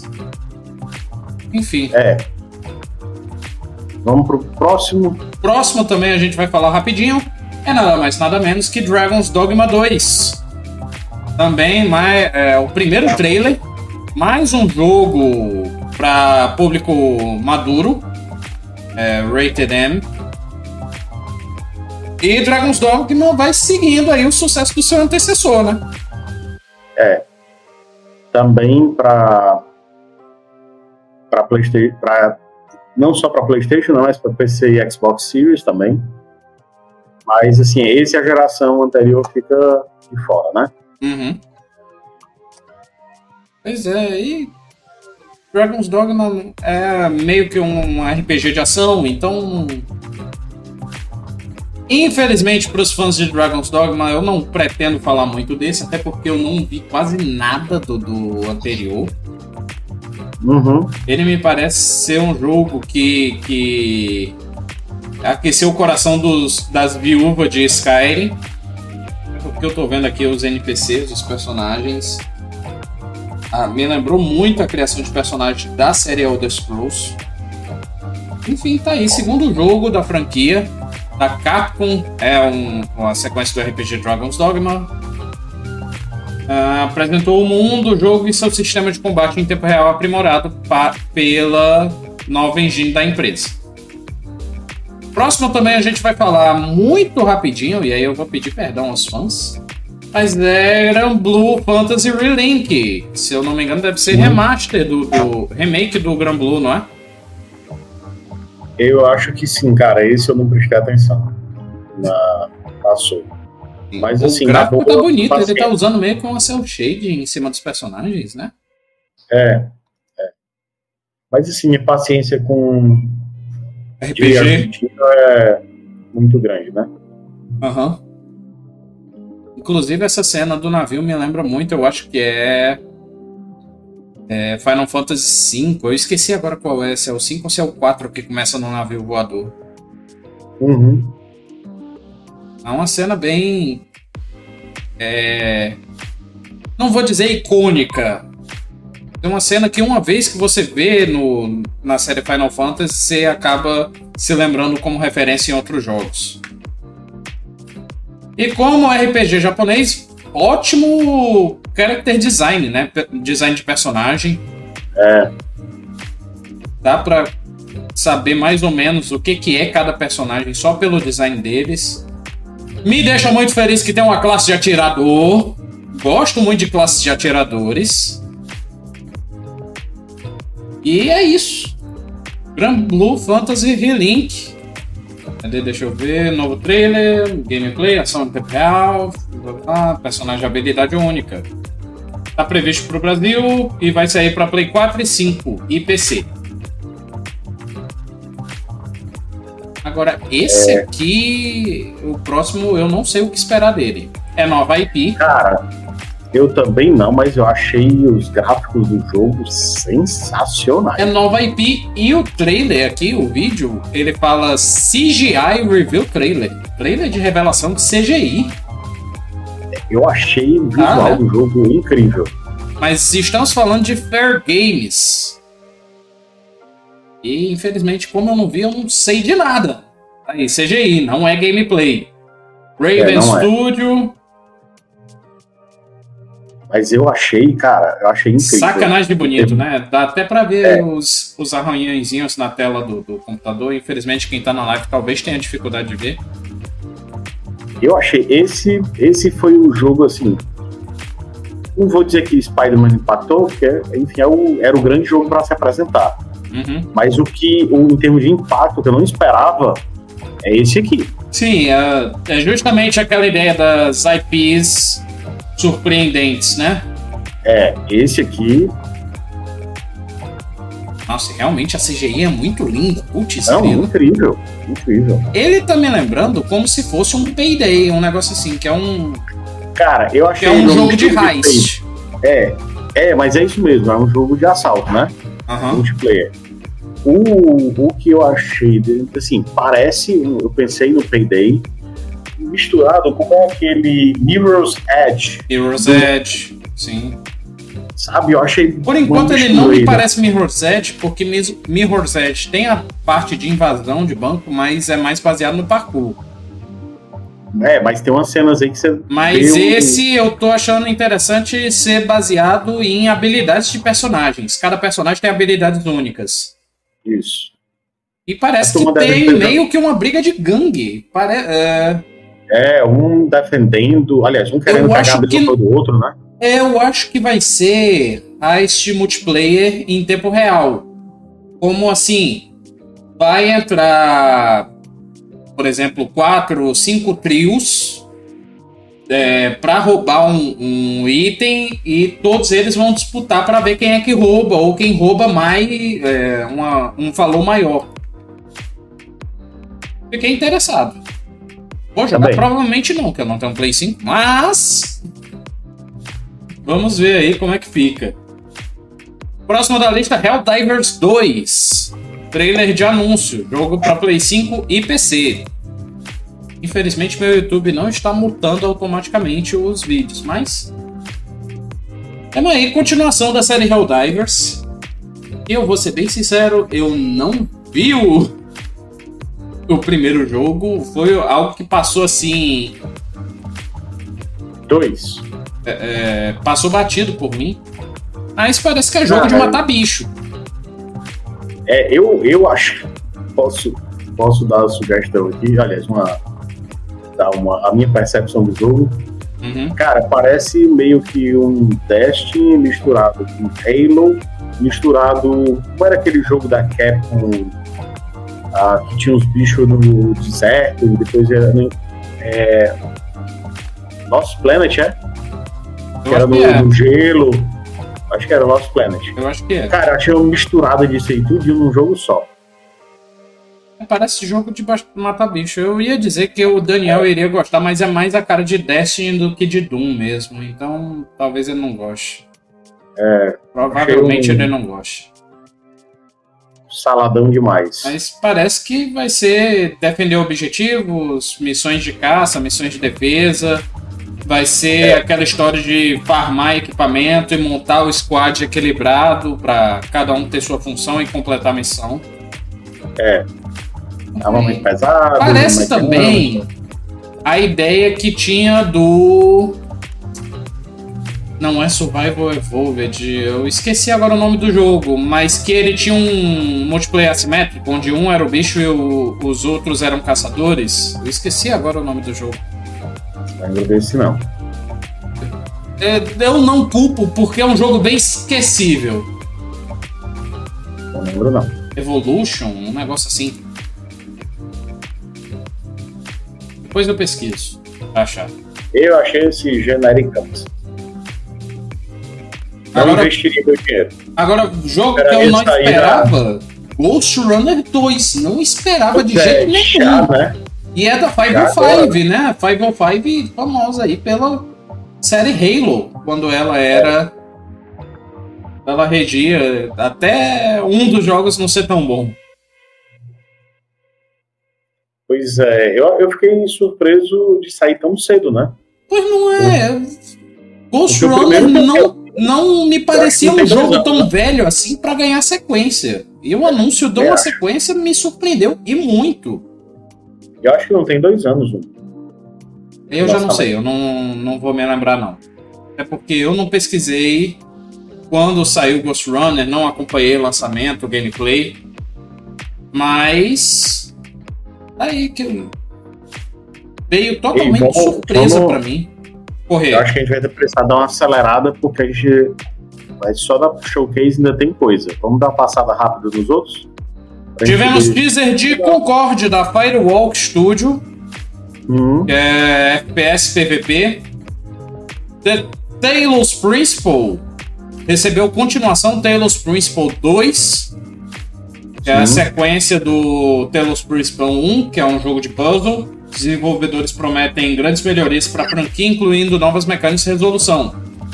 Enfim. É. Vamos pro próximo. Próximo também a gente vai falar rapidinho. É nada mais nada menos que Dragon's Dogma dois. Também mais, é, o primeiro trailer. Mais um jogo para público maduro. É, Rated M. E Dragon's Dogma vai seguindo aí o sucesso do seu antecessor, né? É. Também para para PlayStation, para não só para PlayStation, não, mas para P C e Xbox Series também. Mas assim, esse a geração anterior fica de fora, né? Uhum. Pois é, e Dragon's Dogma é meio que um R P G de ação, então infelizmente para os fãs de Dragon's Dogma eu não pretendo falar muito desse, até porque eu não vi quase nada do, do anterior. Uhum. Ele me parece ser um jogo que, que aqueceu o coração dos, das viúvas de Skyrim. Porque eu tô vendo aqui os N P Cs, os personagens. Ah, me lembrou muito a criação de personagens da série Elder Scrolls. Enfim, tá aí. Segundo jogo da franquia da Capcom. É um, uma sequência do R P G Dragon's Dogma. Uh, apresentou o mundo, o jogo e seu sistema de combate em tempo real aprimorado pa- pela nova engine da empresa. Próximo também a gente vai falar muito rapidinho, e aí eu vou pedir perdão aos fãs, mas é Granblue Fantasy Relink. Se eu não me engano, deve ser remaster do, do remake do Granblue, não é? Eu acho que sim, cara. Esse eu não prestei atenção. Na... Passou. Mas, o assim, gráfico boa, tá bonito, paciência. Ele tá usando meio que uma cel shade em cima dos personagens, né? É, é. Mas assim, minha paciência com R P G é muito grande, né? Aham. Uhum. Inclusive essa cena do navio me lembra muito, eu acho que é, é Final Fantasy cinco. Eu esqueci agora qual é, se é o cinco ou se é o quatro que começa no navio voador. Uhum. É uma cena bem... É, não vou dizer icônica. É uma cena que uma vez que você vê no, na série Final Fantasy, você acaba se lembrando como referência em outros jogos. E como R P G japonês, ótimo character design, né? Design de personagem. É. Dá pra saber mais ou menos o que, que é cada personagem só pelo design deles. Me deixa muito feliz que tem uma classe de atirador. Gosto muito de classes de atiradores. E é isso. Granblue Fantasy Relink. Cadê? Deixa eu ver. Novo trailer, gameplay, ação em tempo real, personagem de habilidade única. Está previsto para o Brasil e vai sair para Play quatro e cinco e P C. Agora, esse é. aqui, o próximo, eu não sei o que esperar dele. É nova I P. Cara, eu também não, mas eu achei os gráficos do jogo sensacionais. É nova I P e o trailer aqui, o vídeo, ele fala C G I Review Trailer. Trailer de revelação de C G I. Eu achei o visual ah, né? do jogo incrível. Mas estamos falando de Fair Games. E, infelizmente, como eu não vi, eu não sei de nada. Aí, C G I, não é gameplay. Raven é, Studio. Mas eu achei, cara, eu achei incrível. Sacanagem de bonito, né? Dá até pra ver é. os, os arranhõezinhos na tela do, do computador. Infelizmente, quem tá na live talvez tenha dificuldade de ver. Eu achei, esse, esse foi o jogo, assim... Não vou dizer que Spider-Man empatou, porque, enfim, é o, era o grande jogo para se apresentar. Uhum. Mas o que, o, em termos de impacto, que eu não esperava, é esse aqui. Sim, é, é justamente aquela ideia das I Ps surpreendentes, né? É, esse aqui... Nossa, realmente a C G I é muito linda. Putz, não, incrível, incrível. Ele tá me lembrando como se fosse um Payday, um negócio assim, que é um... Cara, eu achei... Que é um jogo de heist. É, é, mas é isso mesmo, é um jogo de assalto, né? Uhum. Multiplayer. O, o que eu achei, assim, parece, eu pensei no Payday, misturado com aquele Mirror's Edge. Mirror's do, Edge, sim. Sabe, eu achei... Por enquanto ele não me parece Mirror's Edge, porque Mirror's Edge tem a parte de invasão de banco, mas é mais baseado no parkour. É, mas tem umas cenas aí que você... Mas esse eu tô achando interessante ser baseado em habilidades de personagens. Cada personagem tem habilidades únicas. Isso. E parece que tem meio que uma briga de gangue. Pare... É... é, um defendendo... Aliás, um querendo pegar a briga do outro, né? Eu acho que vai ser heist multiplayer em tempo real. Como assim? Vai entrar, por exemplo, quatro ou cinco trios é, para roubar um, um item e todos eles vão disputar para ver quem é que rouba ou quem rouba mais é, uma, um valor maior. Fiquei interessado. Vou jogar? Também. Provavelmente não, porque eu não tenho um Play cinco, mas... Vamos ver aí como é que fica. Próximo da lista, Helldivers dois. Trailer de anúncio. Jogo para Play cinco e P C. Infelizmente, meu YouTube não está mutando automaticamente os vídeos, mas... Temos aí, continuação da série Helldivers. E eu vou ser bem sincero, eu não vi o... o primeiro jogo. Foi algo que passou assim... Dois. É, é, passou batido por mim. Mas parece que é jogo ah, de matar bicho. É, eu, eu acho. Posso, posso dar uma sugestão aqui, aliás, uma, dar uma, a minha percepção do jogo. Uhum. Cara, parece meio que um Destiny misturado com Halo, misturado. Como era aquele jogo da Capcom ah, que tinha uns bichos no deserto e depois era. É, Lost Planet, é? Que era no, é. no gelo. Acho que era Lost Planet. Eu acho que é. Cara, achei uma misturada disso aí tudo num jogo só. Parece jogo de matar bicho. Eu ia dizer que o Daniel é. iria gostar, mas é mais a cara de Destiny do que de Doom mesmo. Então, talvez ele não goste. É. Provavelmente um... ele não goste. Saladão demais. Mas parece que vai ser defender objetivos, missões de caça, missões de defesa... Vai ser é. aquela história de farmar equipamento e montar o squad equilibrado para cada um ter sua função e completar a missão. É. Armamento pesado. Parece também a ideia que tinha do... Não é Survival Evolved, eu esqueci agora o nome do jogo, mas que ele tinha um multiplayer assimétrico, onde um era o bicho e o... os outros eram caçadores. Eu esqueci agora o nome do jogo. Não lembro desse não. É, eu não culpo porque é um jogo bem esquecível. Não lembro não. Evolution, um negócio assim. Depois eu pesquiso pra achar. Eu achei esse genericamente. Não agora, investiria meu dinheiro. Agora, jogo que eu não esperava, Ghost Runner dois. Não esperava de é, jeito nenhum. Já, né? E é da quinhentos e cinco, né? quinhentos e cinco famosa aí pela série Halo, quando ela era... Ela regia até um dos jogos não ser tão bom. Pois é, eu, eu fiquei surpreso de sair tão cedo, né? Pois não é. Ghost Runner não, não me parecia um jogo tão velho assim pra ganhar sequência. E o anúncio de uma sequência me surpreendeu e muito. Eu acho que não tem dois anos. Um. Eu já não sei, eu não, não vou me lembrar, não. É porque eu não pesquisei quando saiu Ghost Runner, não acompanhei o lançamento, o gameplay. Mas aí que veio totalmente Ei, vamos, surpresa vamos, pra mim. Correr. Eu acho que a gente vai ter precisar dar uma acelerada, porque a gente vai só dar showcase, ainda tem coisa. Vamos dar uma passada rápida nos outros? Tivemos teaser de Concorde, da Firewalk Studio, hum. que é F P S P V P. The Talos Principle recebeu continuação Talos Principle dois, que é a sequência do Talos Principle um, que é um jogo de puzzle. Desenvolvedores prometem grandes melhorias para a franquia, incluindo novas mecânicas de resolução.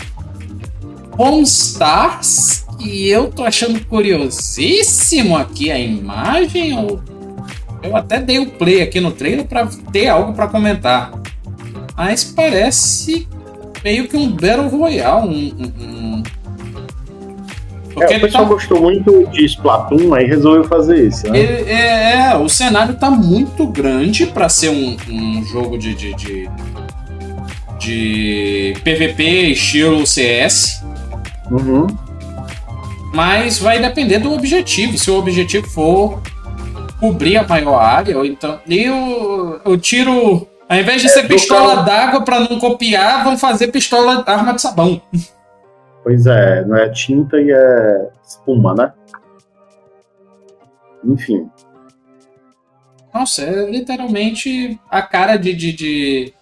Homestars, e eu tô achando curiosíssimo aqui a imagem. Eu, eu até dei o play aqui no trailer para ter algo para comentar. Mas parece meio que um Battle Royale. Um, um, um... É, o pessoal tá... gostou muito de Splatoon, aí resolveu fazer isso, né? Ele, é, é, o cenário tá muito grande para ser um, um jogo de, de, de, de P V P estilo C S. Uhum. Mas vai depender do objetivo. Se o objetivo for cobrir a maior área, ou então. E o, o tiro, ao invés de é, ser pistola carro... d'água para não copiar, vão fazer pistola arma de sabão. Pois é, não é tinta e é espuma, né? Enfim. Nossa, é literalmente a cara de. de, de,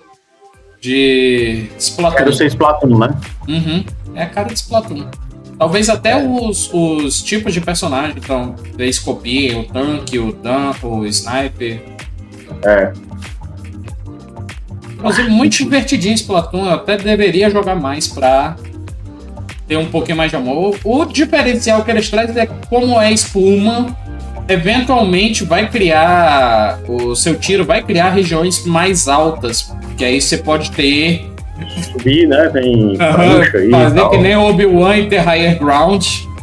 de Splatoon. Quero ser Splatoon, né? Uhum. É a cara de Splatoon. Talvez até é. os, os tipos de personagem, então, eles copiem o tanque, o Dan, o sniper. É. Inclusive, muito divertidinho Splatoon. Eu até deveria jogar mais pra ter um pouquinho mais de amor. O diferencial que eles trazem é como é espuma, eventualmente vai criar, o seu tiro vai criar regiões mais altas, que aí você pode ter subir, né? Tem uhum, aí, fazer tal. Que nem o Obi-Wan e ter higher ground.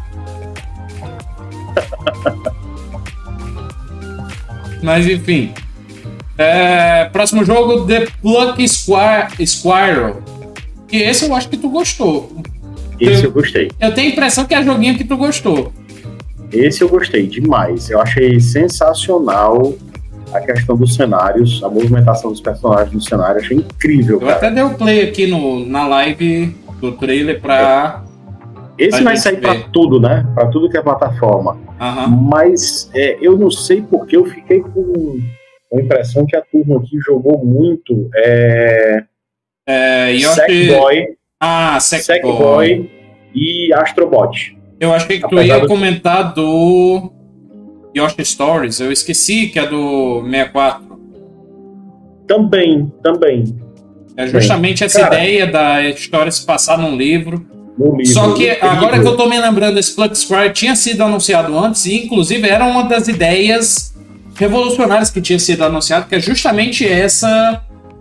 Mas enfim, é, próximo jogo, The Pluck Squire, Squirrel, que esse eu acho que tu gostou. Esse eu, eu gostei. Eu tenho a impressão que é joguinho que tu gostou. Esse eu gostei demais. Eu achei sensacional a questão dos cenários, a movimentação dos personagens no cenário. Achei incrível, eu cara. até dei o play aqui no, na live do trailer pra... É. Esse pra vai sair ver. Pra tudo, né? Pra tudo que é plataforma. Uhum. Mas é, eu não sei porque eu fiquei com a impressão que a turma aqui jogou muito é... É... Sackboy... Ah, Sackboy. Sackboy e Astrobot. Eu achei que tu Apesar ia do... comentar do Yoshi Stories. Eu esqueci que é do sessenta e quatro. Também, também. É justamente Bem, essa cara, ideia da história se passar num livro. No livro Só que agora livro. que eu tô me lembrando, esse Pluck Squire tinha sido anunciado antes e inclusive era uma das ideias revolucionárias que tinha sido anunciado, que é justamente essa...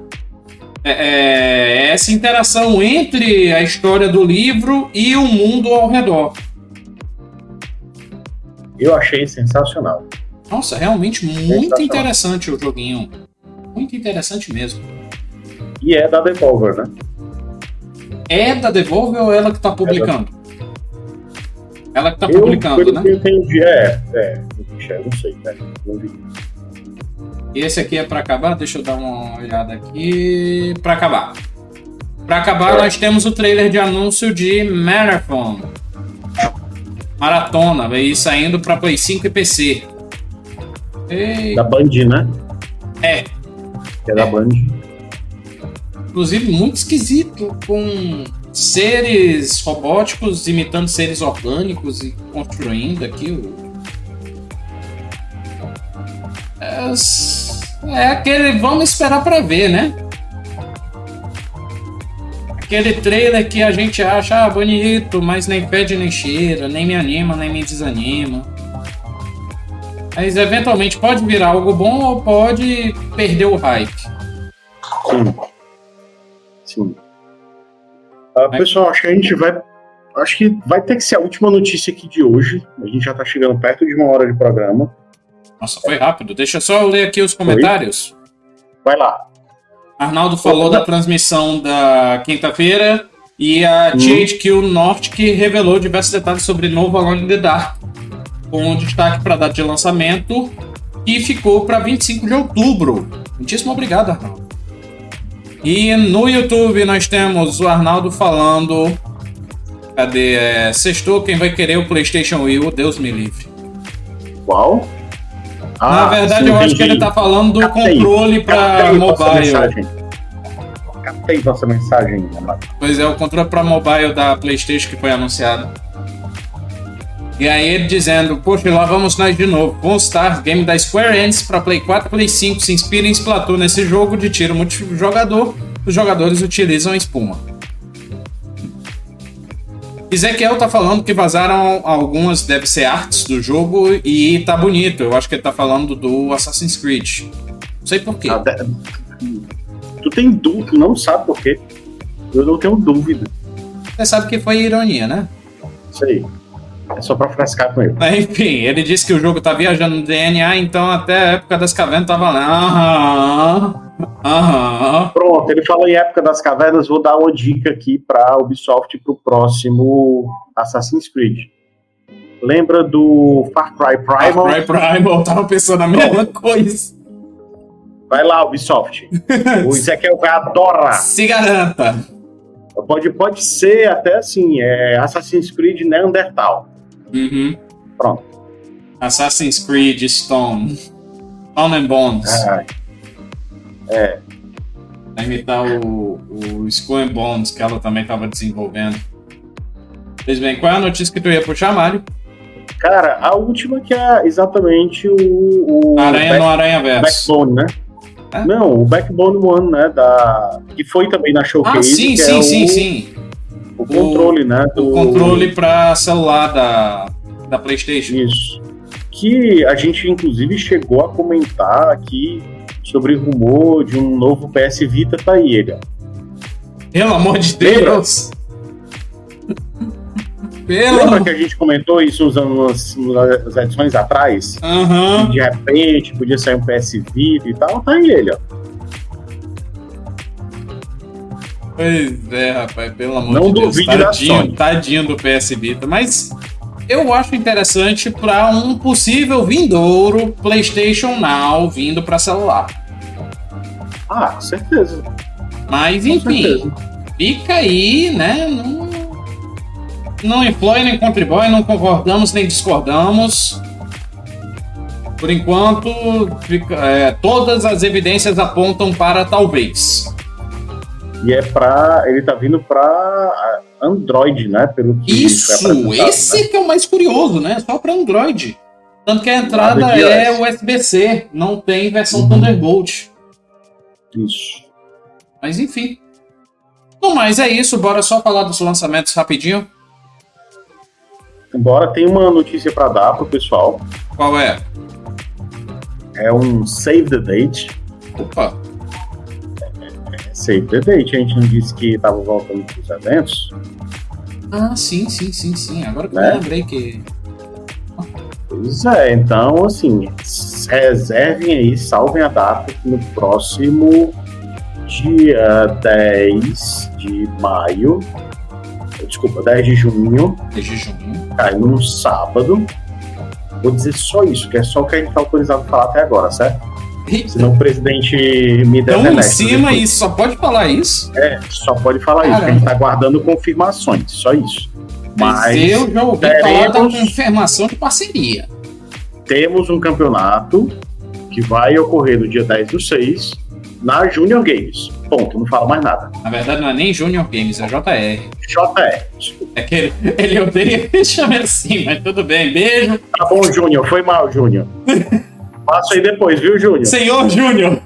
É, essa interação entre a história do livro e o mundo ao redor. Eu achei sensacional. Nossa, realmente muito interessante o joguinho. Muito interessante mesmo. E é da Devolver, né? É da Devolver ou ela que tá publicando? É ela que tá eu, publicando, né? Eu entendi, é, é, não sei, né? Não vi. Esse aqui é para acabar, deixa eu dar uma olhada aqui. Para acabar. Para acabar, é. nós temos o trailer de anúncio de Marathon. Maratona, vai saindo para Play cinco e P C. E... Da Band, né? É. Que é da é. Band. Inclusive, muito esquisito, com seres robóticos imitando seres orgânicos e construindo aqui o... É aquele vamos esperar pra ver, né? Aquele trailer que a gente acha ah, bonito, mas nem pede nem cheira, nem me anima, nem me desanima. Mas eventualmente pode virar algo bom ou pode perder o hype. Sim. Sim. Uh, pessoal, acho que a gente vai. Acho que vai ter que ser a última notícia aqui de hoje. A gente já tá chegando perto de uma hora de programa. Nossa, foi rápido. Deixa eu só ler aqui os comentários. Vai lá. Arnaldo falou da transmissão da quinta-feira E a Hum. G H Q Nordic revelou diversos detalhes sobre o novo Alone in the Dark, com destaque para a data de lançamento, e ficou para vinte e cinco de outubro. Muitíssimo obrigado, Arnaldo. E no YouTube nós temos o Arnaldo falando... Cadê? É, sextou, quem vai querer o PlayStation Wii? Deus me livre. Qual? Na Ah, verdade, sim, eu acho entendi. que ele tá falando do Captei. controle para Captei vossa mobile. mensagem. Captei vossa mensagem, amado. Pois é, o controle para mobile da PlayStation que foi anunciado. E aí ele dizendo, poxa, lá vamos nós de novo. All-Star, game da Square Enix para Play quatro e Play cinco, se inspira em Splatoon nesse jogo de tiro multijogador. Os jogadores utilizam espuma. Ezequiel tá falando que vazaram algumas, deve ser artes do jogo e tá bonito. Eu acho que ele tá falando do Assassin's Creed. Não sei por quê. Ah, tu tem dúvida, tu não sabe por quê. Eu não tenho dúvida. Você sabe que foi ironia, né? Isso aí. É só pra frescar com ele. Mas, enfim, ele disse que o jogo tá viajando no D N A, então até a época das cavernas tava lá. Aham. Aham. Pronto, ele falou em época das cavernas, vou dar uma dica aqui pra Ubisoft pro próximo Assassin's Creed. Lembra do Far Cry Primal? Far Cry Primal, tava pensando a mesma coisa. Vai lá, Ubisoft. O Ezequiel vai adorar. Se garanta. Pode, pode ser até assim, é Assassin's Creed Neandertal. Uhum. Pronto. Assassin's Creed Stone. Stone and Bones. É. é. Vai imitar o, o Skull and Bones, que ela também estava desenvolvendo. Pois bem, qual é a notícia que tu ia puxar, Mário? Cara, a última que é exatamente o... o Aranha Back, no Aranha Verso. Backbone, né? É? Não, o Backbone One, né? Da, que foi também na Showcase. Ah, sim, que sim, é sim, o, sim. O controle, né? O do- controle para celular da, da PlayStation. Isso. Que a gente, inclusive, chegou a comentar aqui sobre o rumor de um novo P S Vita, tá aí ele, ó. Pelo amor de Deus! Pelo Lembra amor... que a gente comentou isso usando nas, nas edições atrás? Aham. De repente podia sair um P S Vita e tal, tá aí ele, ó. Pois é, rapaz, pelo amor Não de Deus. duvide da Tadinho, Sony. tadinho do P S Vita. Mas eu acho interessante para um possível vindouro PlayStation Now vindo para celular. Ah, com certeza. Mas Com enfim, certeza. fica aí, né? Não, não influi nem contribui, não concordamos nem discordamos. Por enquanto, fica- é, todas as evidências apontam para talvez. E é pra. Ele tá vindo pra Android, né? Pelo que foi Isso, apresentado, esse né? que é o mais curioso, né? Só para Android. Tanto que a entrada Nada de é iOS. U S B C, não tem versão Uhum. Thunderbolt. Isso. Mas enfim. No mais é isso, bora só falar dos lançamentos rapidinho. Embora tem uma notícia pra dar pro pessoal. Qual é? É um Save the Date. Opa, Save the Date. A gente não disse que tava voltando pros eventos. ah, sim, sim, sim, sim. Agora que eu Né? lembrei que... Pois é, então assim, reservem aí, salvem a data que no próximo dia dez de maio, desculpa, dez de junho, Desde junho. cai num sábado. Vou dizer só isso, que é só o que a gente tá autorizado a falar até agora, certo? Senão o presidente me Tão em deleta cima depois. e só pode falar isso? É, só pode falar isso, que a gente tá aguardando confirmações, só isso. Mas Mas eu já ouvi falar da teremos- confirmação de parceria. temos um campeonato que vai ocorrer no dia dez do seis na Junior Games. Ponto, não falo mais nada. Na verdade, não é nem Junior Games, é J R. J R, desculpa. É que ele, ele odeia que chame assim, mas tudo bem. Beijo. Tá bom, Júnior, foi mal, Júnior. Passa aí depois, viu, Júnior? Senhor Júnior.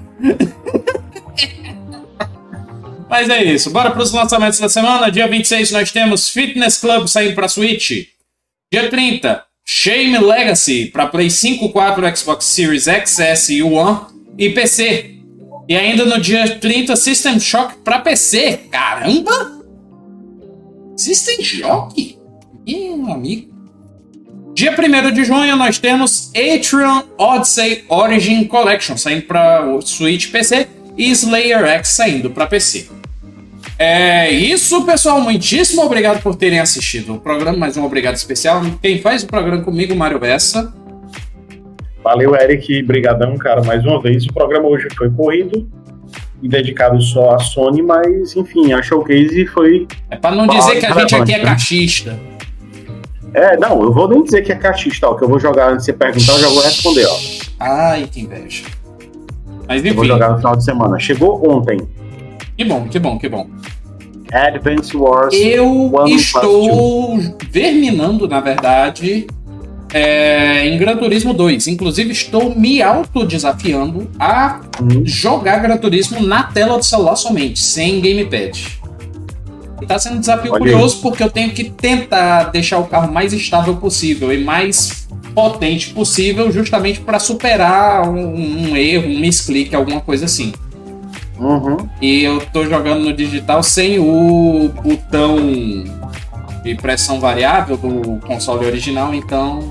Mas é isso. Bora para os lançamentos da semana. Dia vinte e seis nós temos Fitness Club saindo para Switch. Dia trinta, Shame Legacy para Play cinco, quatro, Xbox Series X S e One e P C. E ainda no dia trinta, System Shock para P C. Caramba! System Shock? Meu amigo. Dia primeiro de junho nós temos Atrium Odyssey Origin Collection saindo para Switch P C e Slayer X saindo para P C. É isso, pessoal. Muitíssimo obrigado por terem assistido o programa. Mais um obrigado especial. Quem faz o programa comigo, Mário Bessa. Valeu, Eric. Brigadão, cara, mais uma vez. O programa hoje foi corrido e dedicado só à Sony, mas, enfim, a Showcase foi... É pra não dizer que a gente aqui é cachista. É, não, eu vou nem dizer que é cachista, ó, que eu vou jogar, antes de você perguntar, eu já vou responder, ó. Ai, que inveja. Mas, enfim. Eu vou jogar no final de semana. Chegou ontem. Que bom, que bom, que bom. Advance Wars. Eu estou verminando, na verdade, é, em Gran Turismo dois. Inclusive, estou me autodesafiando a hum. jogar Gran Turismo na tela do celular somente, sem gamepad. Está sendo um desafio Olha curioso aí. Porque eu tenho que tentar deixar o carro mais estável possível e mais potente possível, justamente para superar um, um erro, um misclick, alguma coisa assim. Uhum. E eu tô jogando no digital sem o botão de pressão variável do console original, então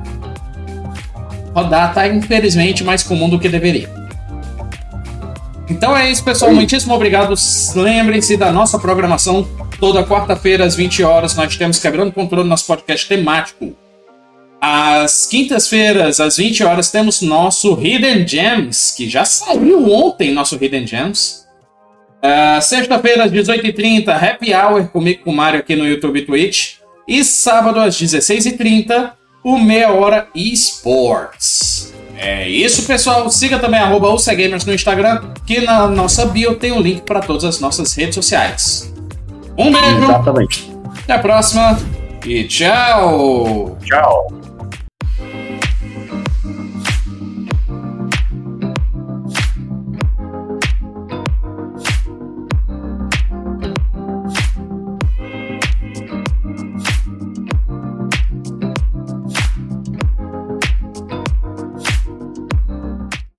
rodar tá infelizmente mais comum do que deveria. Então é isso, pessoal. Muitíssimo obrigado. Lembrem-se da nossa programação. Toda quarta-feira às vinte horas nós temos Quebrando o Controle, nosso podcast temático. Às quintas-feiras, às vinte horas, temos nosso Hidden Gems, que já saiu ontem, nosso Hidden Gems. Uh, Sexta-feira, às dezoito e trinta, Happy Hour, comigo com o Mário aqui no YouTube e Twitch. E sábado, às dezesseis e trinta, o Meia Hora eSports. É isso, pessoal. Siga também arroba UCGamers no Instagram, que na nossa bio tem o link para todas as nossas redes sociais. Um beijo. Exatamente. Até a próxima. E tchau. Tchau.